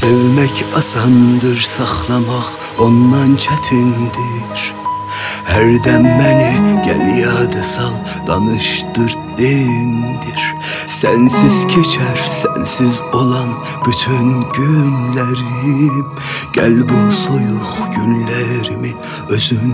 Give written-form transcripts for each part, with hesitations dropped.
Sevmek asandır, saxlamaq ondan çətindir. Hərdən məni gəl yada sal, danışdır dindir. Sensiz keçər, sensiz olan bütün günlərim. Gəl bu soyuq günlərimi özün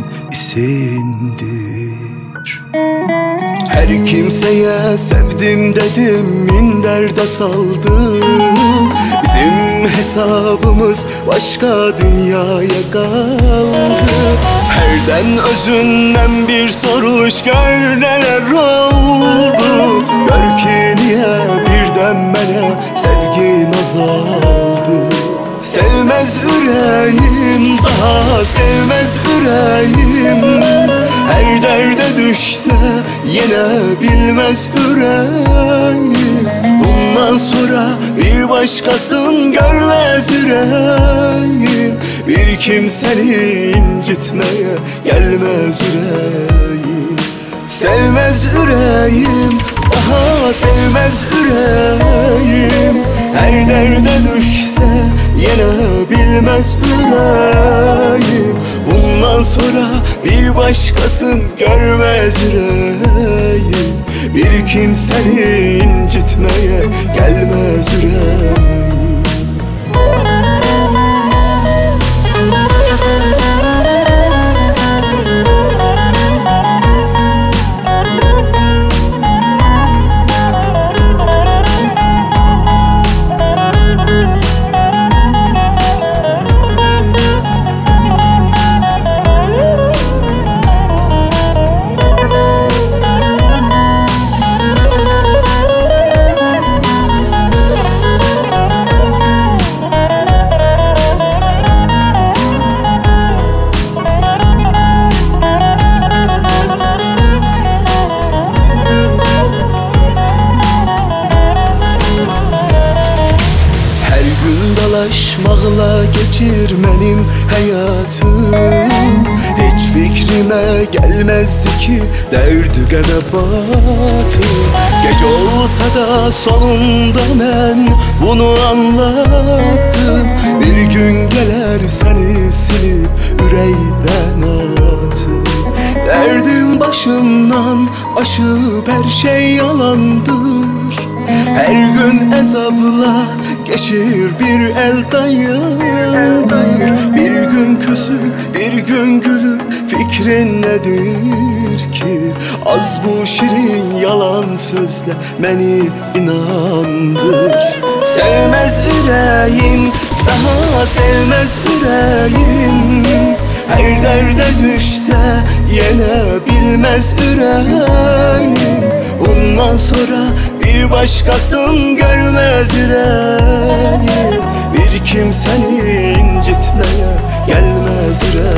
isindir. Her kimseye sevdim dedim, minderde saldım. Bizim hesabımız başka dünyaya kaldı. Herden özünden bir soruş, gör neler oldu. Gör ki niye birden mənə sevgin azaldı. Sevmez yüreğim, daha sevmez yüreğim. Her derde düşse yenebilmez yüreğim. Bundan sonra bir başkasın görmez yüreğim. Bir kimseni incitmeye gelmez yüreğim. Sevmez yüreğim, aha sevmez yüreğim. Her derde düşse yenebilmez yüreğim. Bundan sonra bir başkasın görmez yüreğim. Bir kimseni incitmeye gelmez yüreğim. Dalaşmaqla geçir mənim həyatım. Heç fikrime gelmezdi ki derdi qəbəbatım. Gece olsa da sonunda mən bunu anladım. Bir gün gelir seni silip ürəkdən atım. Derdim başımdan aşıp her şey yalandır. Her gün ezabla geçir bir el dayandır. Bir gün küsüp bir gün gülüp fikrin nedir ki? Az bu şirin yalan sözle beni inandır. Sevmez yüreğim, daha sevmez yüreğim. Her derde düşse yenebilmez yüreğim. Bundan sonra bir başkasın görmez yüreğim. Bir kimseni incitmeye gelmez yüreğim.